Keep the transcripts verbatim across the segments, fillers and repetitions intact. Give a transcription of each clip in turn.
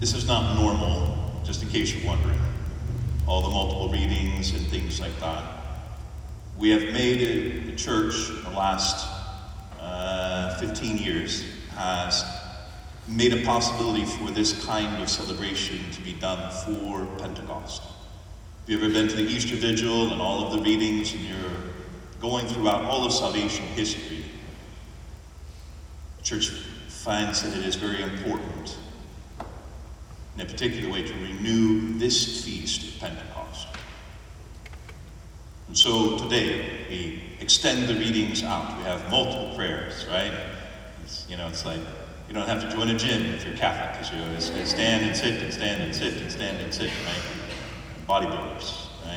This is not normal, just in case you're wondering. All the multiple readings and things like that. We have made it, the church, in the last uh, fifteen years, has made a possibility for this kind of celebration to be done for Pentecost. If you've ever been to the Easter Vigil and all of the readings, and you're going throughout all of salvation history, the church finds that it is very important, in a particular way, to renew this feast of Pentecost. And so today, we extend the readings out. We have multiple prayers, right? It's, you know, it's like, you don't have to join a gym if you're Catholic, because you always stand and sit and stand and sit and stand and sit, right? Bodybuilders, right?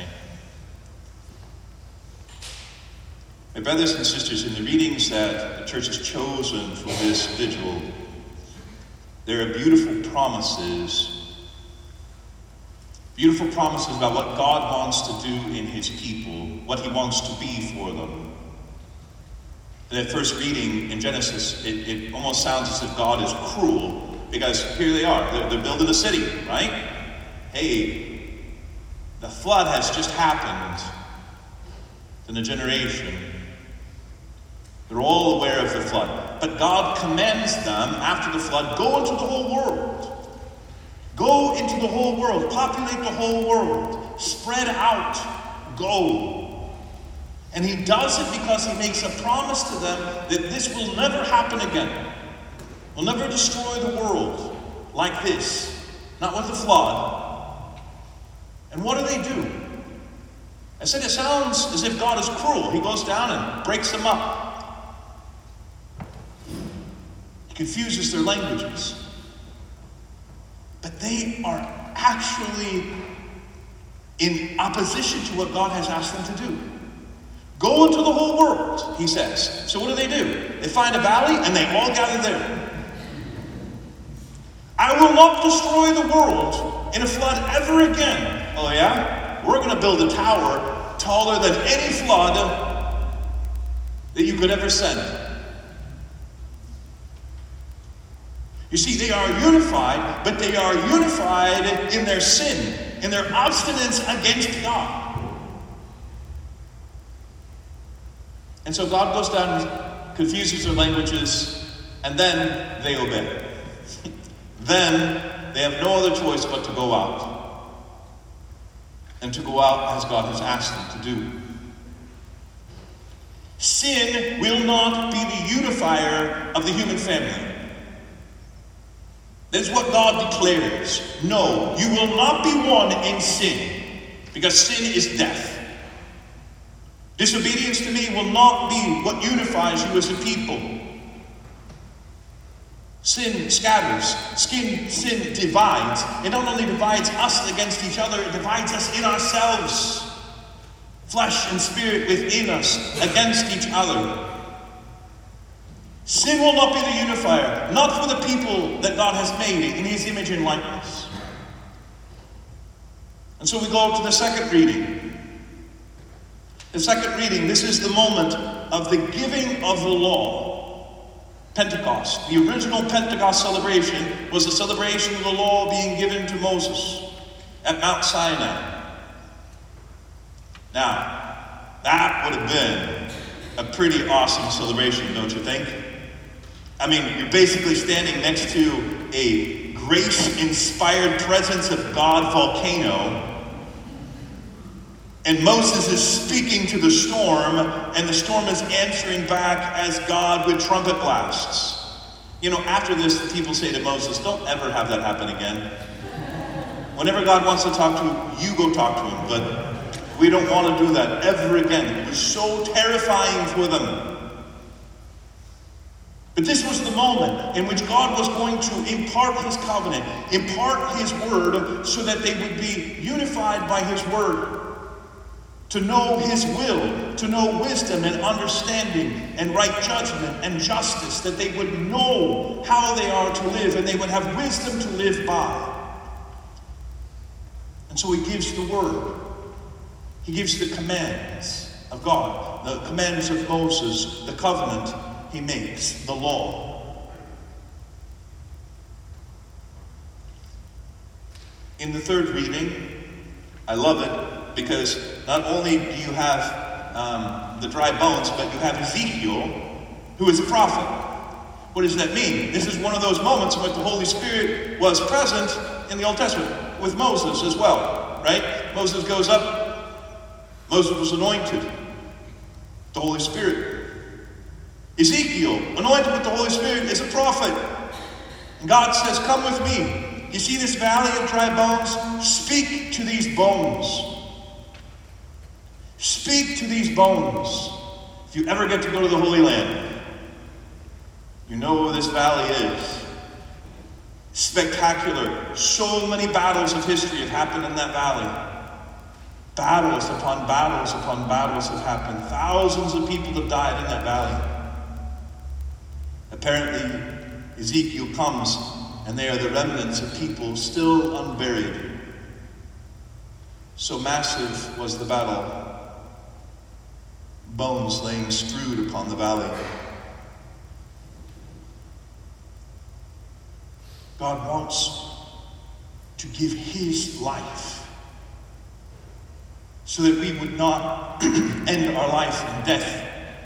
My brothers and sisters, in the readings that the church has chosen for this vigil, there are beautiful promises, beautiful promises about what God wants to do in his people, what he wants to be for them. In that first reading in Genesis, it, it almost sounds as if God is cruel, because here they are, they're, they're building a city, right? Hey, the flood has just happened in a generation. They're all aware of the flood. But God commends them, after the flood, go into the whole world. Go into the whole world. Populate the whole world. Spread out. Go. And he does it because he makes a promise to them that this will never happen again. We'll never destroy the world like this. Not with the flood. And what do they do? I said it sounds as if God is cruel. He goes down and breaks them up. He confuses their languages. But they are actually in opposition to what God has asked them to do. Go into the whole world, he says. So what do they do? They find a valley and they all gather there. I will not destroy the world in a flood ever again. Oh yeah? We're going to build a tower taller than any flood that you could ever send. You see, they are unified, but they are unified in their sin, in their obstinance against God. And so God goes down and confuses their languages, and then they obey. Then they have no other choice but to go out. And to go out as God has asked them to do. Sin will not be the unifier of the human family. That is what God declares. No, you will not be one in sin, because sin is death. Disobedience to me will not be what unifies you as a people. Sin scatters. Sin, sin divides. It not only divides us against each other, it divides us in ourselves. Flesh and spirit within us against each other. Sin will not be the unifier, not for the people that God has made in his image and likeness. And so we go to the second reading. The second reading, this is the moment of the giving of the law. Pentecost. The original Pentecost celebration was a celebration of the law being given to Moses at Mount Sinai. Now, that would have been a pretty awesome celebration, don't you think? I mean, you're basically standing next to a grace-inspired presence of God volcano, and Moses is speaking to the storm, and the storm is answering back as God with trumpet blasts. You know, after this, the people say to Moses, don't ever have that happen again. Whenever God wants to talk to you, you go talk to him, but we don't want to do that ever again. It was so terrifying for them. But this was the moment in which God was going to impart his covenant, impart his word, so that they would be unified by his word. To know his will, to know wisdom and understanding and right judgment and justice, that they would know how they are to live and they would have wisdom to live by. And so he gives the word. He gives the commands of God, the commands of Moses, the covenant he makes, the law. In the third reading, I love it because not only do you have um, the dry bones, but you have Ezekiel, who is a prophet. What does that mean? This is one of those moments when the Holy Spirit was present in the Old Testament with Moses as well, right? Moses goes up. Moses was anointed. The Holy Spirit. Ezekiel, anointed with the Holy Spirit, is a prophet. And God says, come with me. You see this valley of dry bones? Speak to these bones. Speak to these bones. If you ever get to go to the Holy Land, you know where this valley is. Spectacular. So many battles of history have happened in that valley. Battles upon battles upon battles have happened. Thousands of people have died in that valley. Apparently, Ezekiel comes, and they are the remnants of people still unburied. So massive was the battle. Bones laying strewed upon the valley. God wants to give his life so that we would not end our life in death.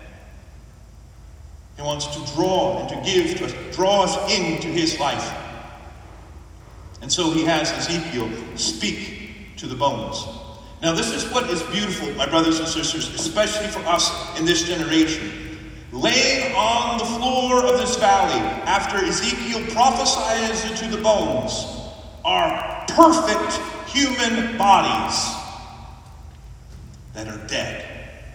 He wants to draw and to give to us, draw us into his life. And so he has Ezekiel speak to the bones. Now this is what is beautiful, my brothers and sisters, especially for us in this generation. Laying on the floor of this valley, after Ezekiel prophesies to the bones, are perfect human bodies that are dead.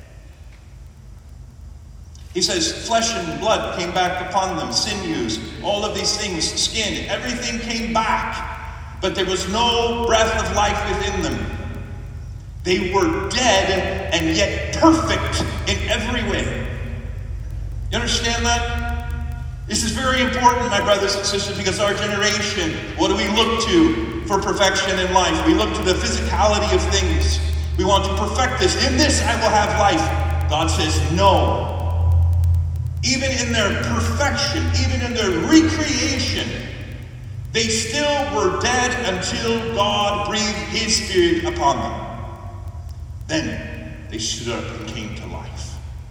He says flesh and blood came back upon them, sinews, all of these things, skin, everything came back, but there was no breath of life within them. They were dead and yet perfect in every way. You understand that? This is very important, my brothers and sisters, because our generation, what do we look to for perfection in life? We look to the physicality of things. We want to perfect this. In this I will have life. God says no. Even in their perfection, even in their recreation, they still were dead until God breathed his Spirit upon them. Then they stood up and came to life.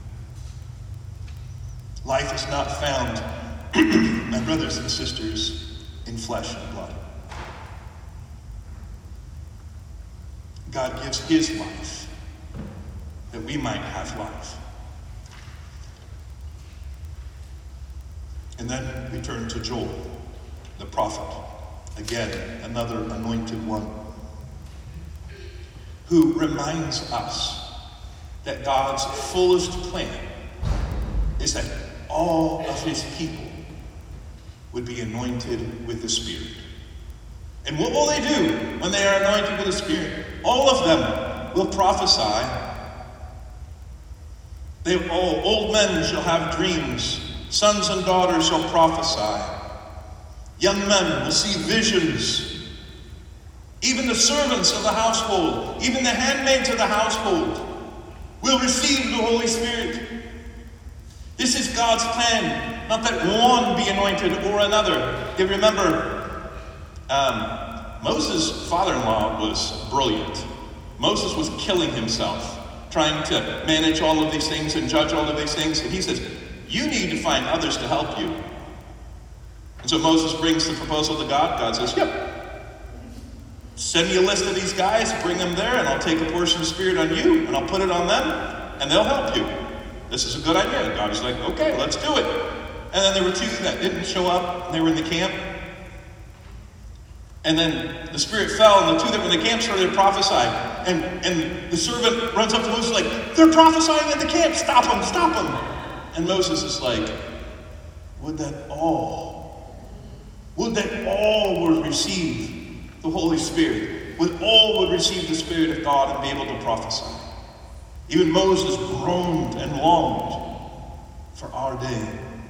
Life is not found, my brothers and sisters, in flesh and blood. God gives his life that we might have life. And then we turn to Joel, the prophet. Again, another anointed one, who reminds us that God's fullest plan is that all of his people would be anointed with the Spirit. And what will they do when they are anointed with the Spirit? All of them will prophesy. They all, old men shall have dreams. Sons and daughters shall prophesy. Young men will see visions. Even the servants of the household, even the handmaids of the household, will receive the Holy Spirit. This is God's plan, not that one be anointed or another. You remember, um, Moses' father-in-law was brilliant. Moses was killing himself, trying to manage all of these things and judge all of these things. And he says, you need to find others to help you. And so Moses brings the proposal to God. God says, yep. Send me a list of these guys, bring them there, and I'll take a portion of Spirit on you, and I'll put it on them, and they'll help you. This is a good idea. God is like, okay, let's do it. And then there were two that didn't show up. They were in the camp. And then the Spirit fell, and the two that were in the camp started to prophesy. And, and the servant runs up to Moses like, they're prophesying in the camp. Stop them, stop them. And Moses is like, would that all, would that all would receive the Holy Spirit? Would all would receive the Spirit of God and be able to prophesy? Even Moses groaned and longed for our day.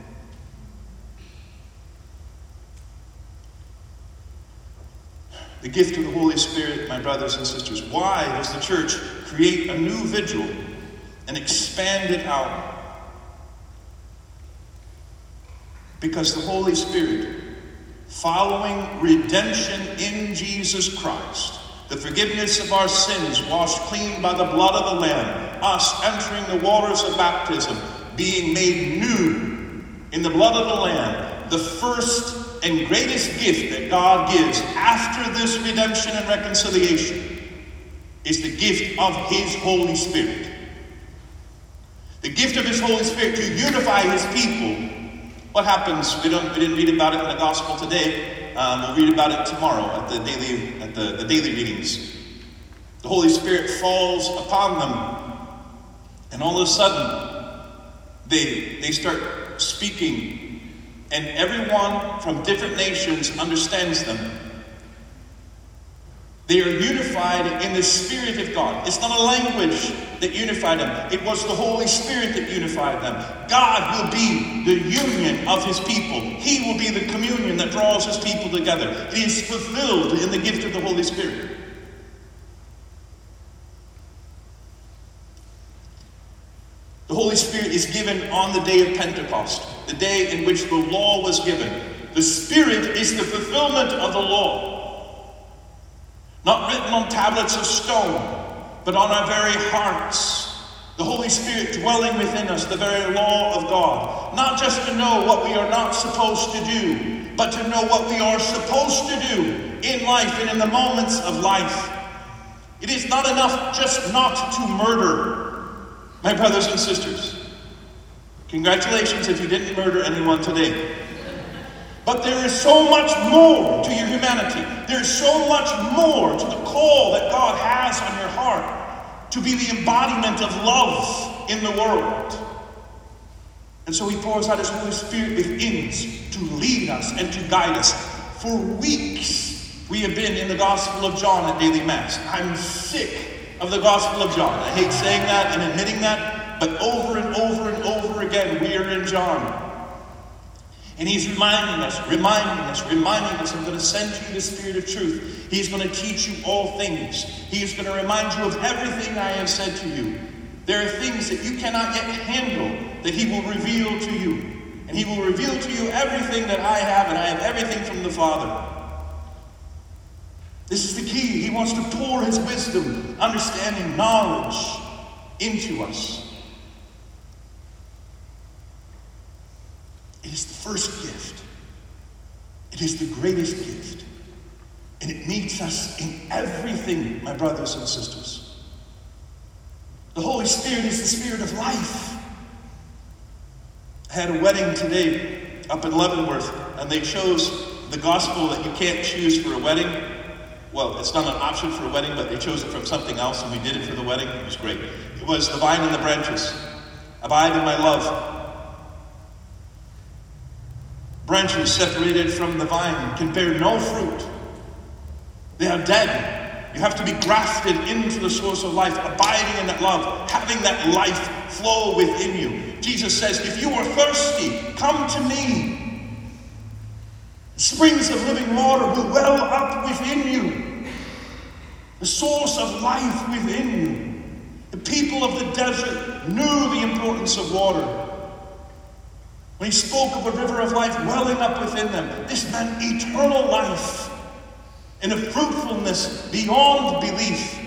The gift of the Holy Spirit, my brothers and sisters. Why does the church create a new vigil and expand it out? Because the Holy Spirit following redemption in Jesus Christ, the forgiveness of our sins washed clean by the blood of the Lamb, us entering the waters of baptism, being made new in the blood of the Lamb, the first and greatest gift that God gives after this redemption and reconciliation is the gift of his Holy Spirit. The gift of his Holy Spirit to unify his people. What happens? We don't. We didn't read about it in the gospel today. Um, we'll read about it tomorrow at the daily at the, the daily readings. The Holy Spirit falls upon them, and all of a sudden, they they start speaking, and everyone from different nations understands them. They are unified in the Spirit of God. It's not a language that unified them. It was the Holy Spirit that unified them. God will be the union of his people. He will be the communion that draws his people together. It is fulfilled in the gift of the Holy Spirit. The Holy Spirit is given on the day of Pentecost, the day in which the law was given. The Spirit is the fulfillment of the law. Not written on tablets of stone, but on our very hearts. The Holy Spirit dwelling within us, the very law of God. Not just to know what we are not supposed to do, but to know what we are supposed to do in life and in the moments of life. It is not enough just not to murder, my brothers and sisters. Congratulations if you didn't murder anyone today. But there is so much more to your humanity. There is so much more to the call that God has on your heart to be the embodiment of love in the world. And so he pours out his Holy Spirit within us to lead us and to guide us. For weeks we have been in the Gospel of John at Daily Mass. I'm sick of the Gospel of John. I hate saying that and admitting that, but over and over and over again we are in John. And he's reminding us, reminding us, reminding us, I'm going to send you the Spirit of truth. He's going to teach you all things. He is going to remind you of everything I have said to you. There are things that you cannot yet handle that he will reveal to you. And he will reveal to you everything that I have, and I have everything from the Father. This is the key. He wants to pour his wisdom, understanding, knowledge into us. It is the first gift. It is the greatest gift. And it meets us in everything, my brothers and sisters. The Holy Spirit is the Spirit of life. I had a wedding today up in Leavenworth, and they chose the gospel that you can't choose for a wedding. Well, it's not an option for a wedding, but they chose it from something else, and we did it for the wedding. It was great. It was the vine and the branches. Abide in my love. Branches separated from the vine can bear no fruit. They are dead. You have to be grafted into the source of life, abiding in that love, having that life flow within you. Jesus says, if you are thirsty, come to me. Springs of living water will well up within you. The source of life within you. The people of the desert knew the importance of water. When he spoke of a river of life welling up within them, this meant eternal life and a fruitfulness beyond belief.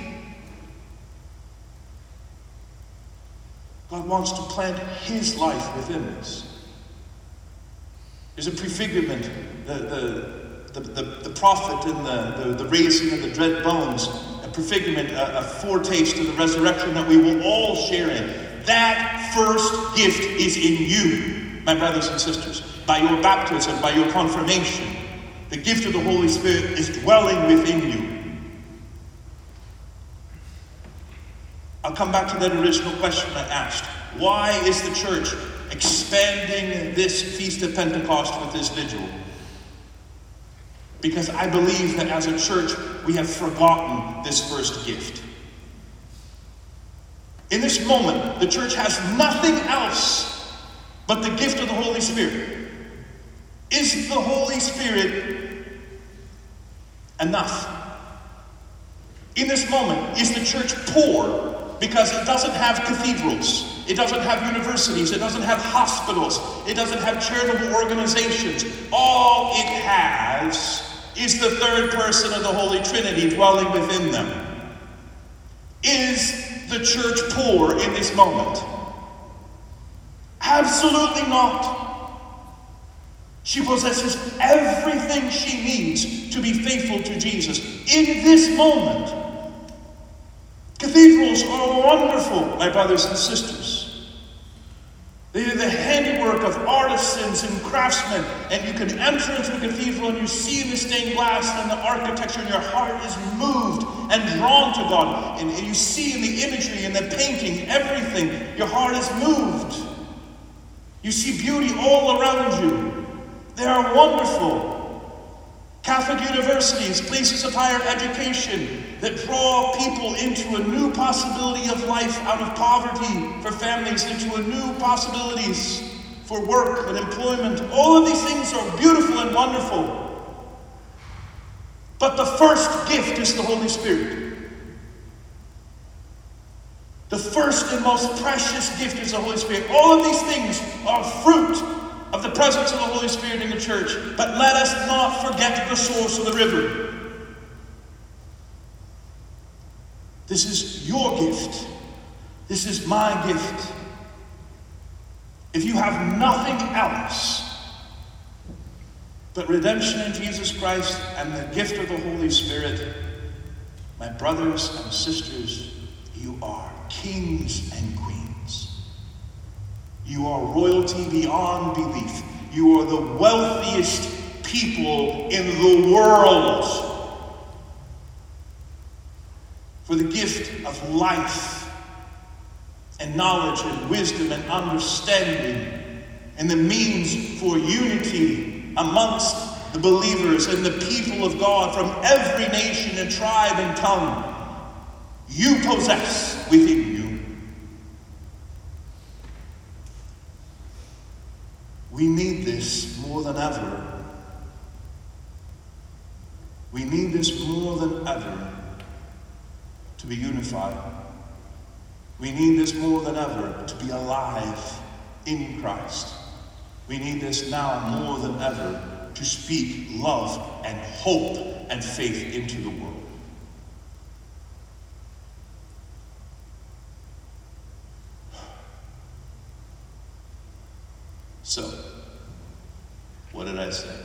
God wants to plant his life within us. There's a prefigurement, the, the, the, the, the prophet and the, the, the raising of the dread bones, a prefigurement, a, a foretaste of the resurrection that we will all share in. That first gift is in you. My brothers and sisters, by your baptism, by your confirmation, the gift of the Holy Spirit is dwelling within you. I'll come back to that original question I asked. Why is the church expanding this Feast of Pentecost with this vigil? Because I believe that as a church, we have forgotten this first gift. In this moment, the church has nothing else but the gift of the Holy Spirit. Is the Holy Spirit enough? In this moment, is the church poor because it doesn't have cathedrals? It doesn't have universities. It doesn't have hospitals. It doesn't have charitable organizations. All it has is the third person of the Holy Trinity dwelling within them. Is the church poor in this moment? Absolutely not. She possesses everything she needs to be faithful to Jesus. In this moment, cathedrals are wonderful, my brothers and sisters. They are the handiwork of artisans and craftsmen, and you can enter into a cathedral and you see the stained glass and the architecture, and your heart is moved and drawn to God. And, and you see in the imagery and the painting, everything, your heart is moved. You see beauty all around you. They are wonderful. Catholic universities, places of higher education that draw people into a new possibility of life out of poverty for families, into a new possibilities for work and employment. All of these things are beautiful and wonderful. But the first gift is the Holy Spirit. The first and most precious gift is the Holy Spirit. All of these things are fruit of the presence of the Holy Spirit in the church. But let us not forget the source of the river. This is your gift. This is my gift. If you have nothing else but redemption in Jesus Christ and the gift of the Holy Spirit, my brothers and sisters, you are kings and queens. You are royalty beyond belief. You are the wealthiest people in the world. For the gift of life and knowledge and wisdom and understanding and the means for unity amongst the believers and the people of God from every nation and tribe and tongue, you possess within you. We need this more than ever. We need this more than ever to be unified. We need this more than ever to be alive in Christ. We need this now more than ever to speak love and hope and faith into the world. So, what did I say?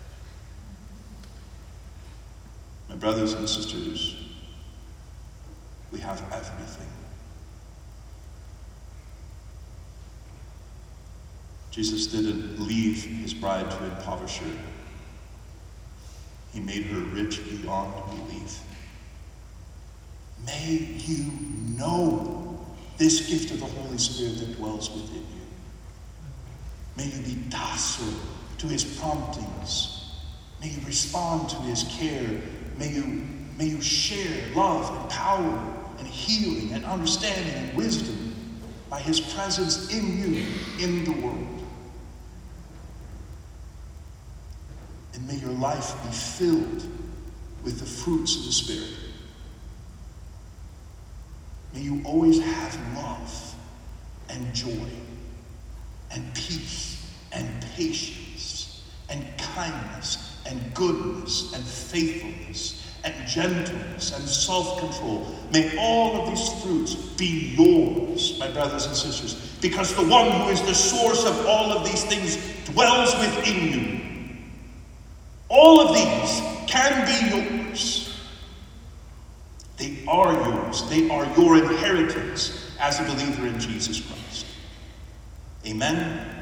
My brothers and sisters, we have everything. Jesus didn't leave his bride to impoverish her. He made her rich beyond belief. May you know this gift of the Holy Spirit that dwells within you. May you be docile to his promptings. May you respond to his care. May you, may you share love and power and healing and understanding and wisdom by his presence in you, in the world. And may your life be filled with the fruits of the Spirit. May you always have love and joy and peace and patience and kindness and goodness and faithfulness and gentleness and self-control. May all of these fruits be yours, my brothers and sisters, because the one who is the source of all of these things dwells within you. All of these can be yours. They are yours. They are your inheritance as a believer in Jesus Christ. Amen.